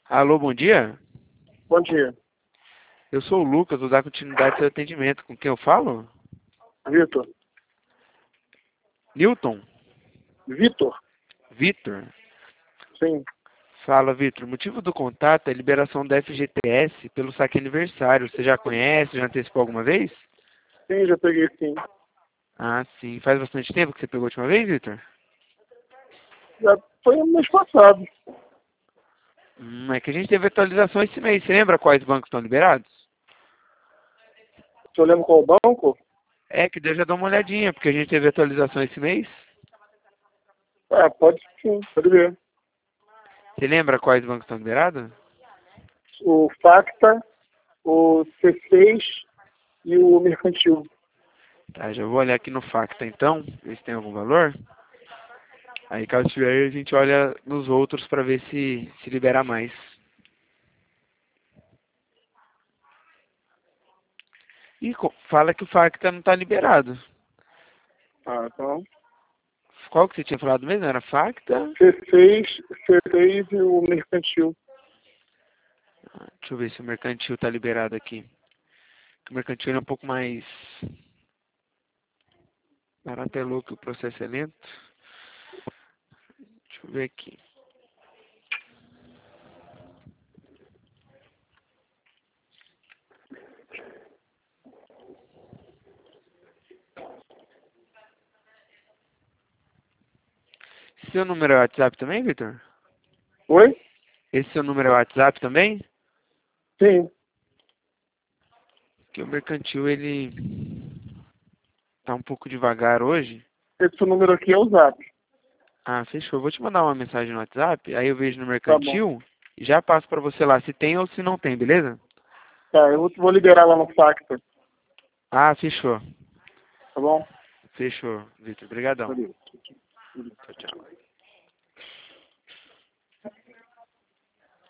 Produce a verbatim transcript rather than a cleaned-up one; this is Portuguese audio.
Alô, bom dia. Bom dia. Eu sou o Lucas, vou dar continuidade ao seu atendimento. Com quem eu falo? Vitor. Newton? Vitor? Vitor? Sim. Fala, Vitor. O motivo do contato é a liberação da F G T S pelo saque aniversário. Você já conhece? Já antecipou alguma vez? Sim, já peguei sim. Ah, sim. Faz bastante tempo que você pegou a última vez, Vitor? Já foi no mês passado. Hum, é que a gente teve atualização esse mês. Você lembra quais bancos estão liberados? Você lembra qual banco? É, que eu já dou uma olhadinha, porque a gente teve atualização esse mês. Ah, pode sim, pode ver. Você lembra quais bancos estão liberados? O Facta, o C seis e o Mercantil. Tá, já vou olhar aqui no Facta então, ver se tem algum valor. Aí caso tiver, a gente olha nos outros para ver se se libera mais. E co- fala que o Facta não está liberado. Ah, então. Qual que você tinha falado mesmo? Era Facta? C seis, C seis e o Mercantil. Ah, deixa eu ver se o Mercantil está liberado aqui. O Mercantil é um pouco mais barato, é louco, o processo é lento. Deixa eu ver aqui. Seu número é WhatsApp também, Vitor? Oi? Esse seu número é WhatsApp também? Sim. Porque o Mercantil, ele tá um pouco devagar hoje. Esse número aqui é o Zap. Ah, fechou. Eu vou te mandar uma mensagem no WhatsApp, aí eu vejo no Tá bom. Mercantil e já passo pra você lá se tem ou se não tem, beleza? Tá, eu vou, vou liberar lá no Facta. Ah, fechou. Tá bom? Fechou, Vitor. Obrigadão. Valeu.